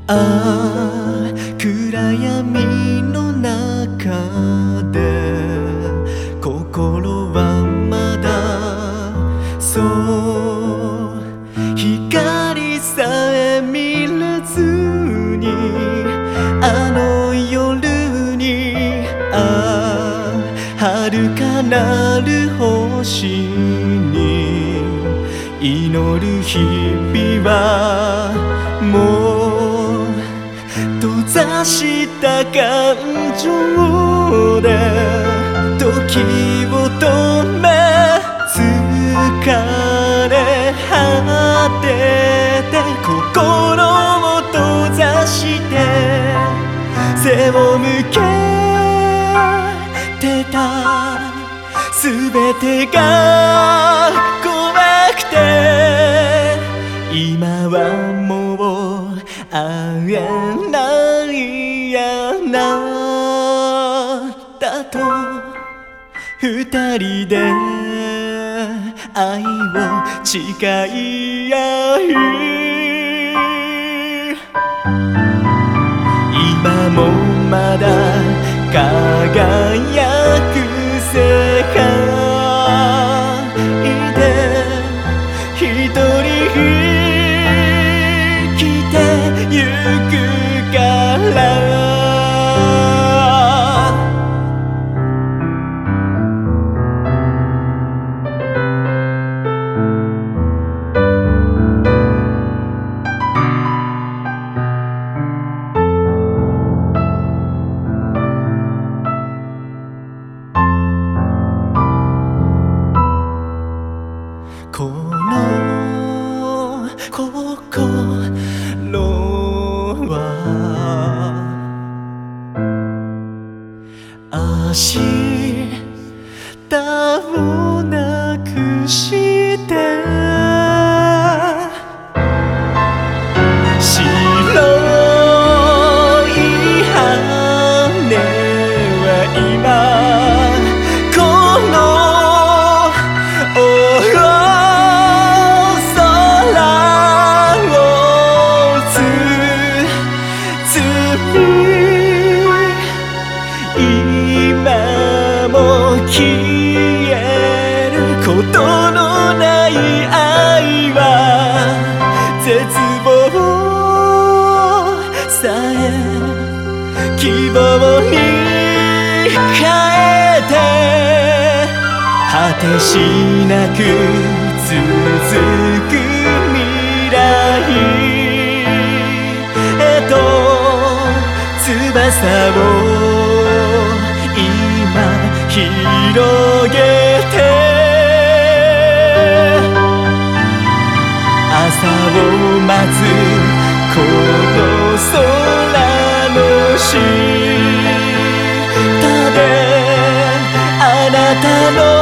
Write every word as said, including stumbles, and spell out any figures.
ああ暗闇の中で心はまだそう光さえ見れずにあの夜にああ遥かなる星に祈る日々はもう閉ざした感情で時を止め疲れ果てて心を閉ざして背を向けてた全てが怖くて今はもう会えないやなだと二人で愛を誓い合い今もまだ輝く世界で一人生きてゆくからこの心は明日をなくして白い羽は今この今も消えることのない愛は絶望さえ希望に変えて果てしなく続く未来へと翼を広げて朝を待つこの空の下であなたの